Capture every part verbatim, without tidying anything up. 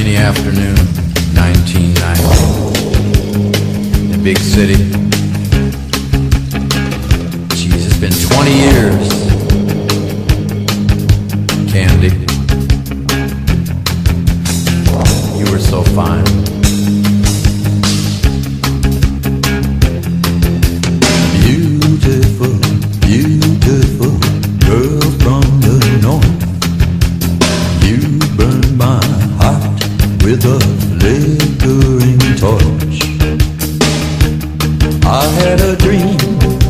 rainy afternoon, nineteen ninety, in a big city. Jeez, it's been twenty years. Candy, you were so fine. Beautiful, beautiful girl from the north. You burn my heart with a flickering torch. I had a dream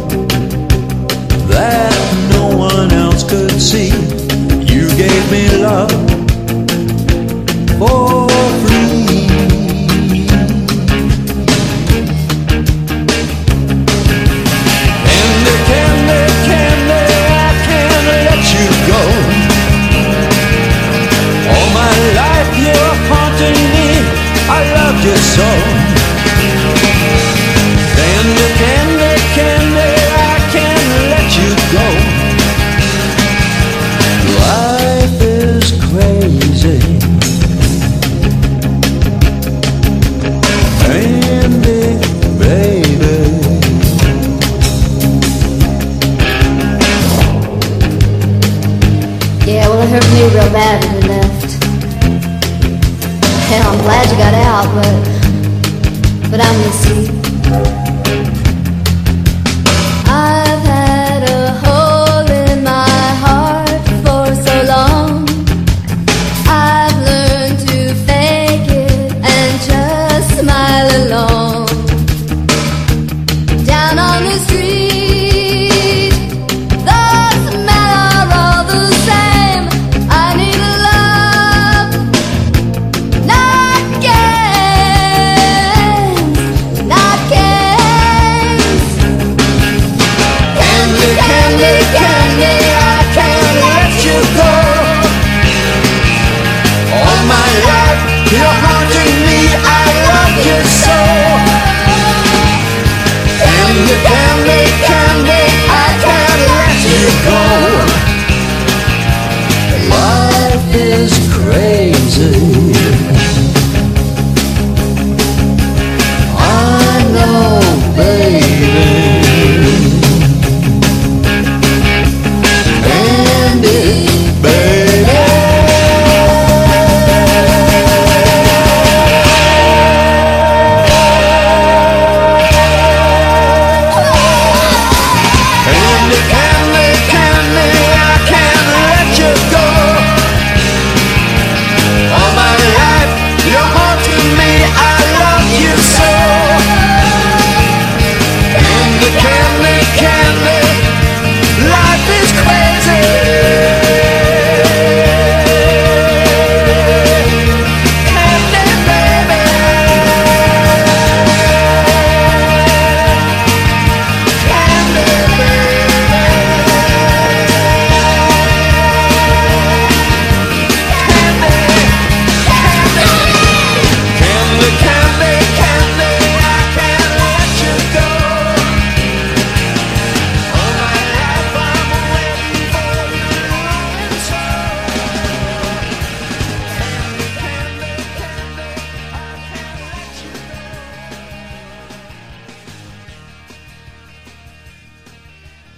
that no one else could see. You gave me love for free. Candy, candy, candy, I can't let you go. All my life you're haunting me, I loved you so. Candy, candy, candy, I can't let you go. Life is crazy. Candy, baby. Yeah, well, it hurt me real bad when you left. Hell, I'm glad you got out, but but I miss you.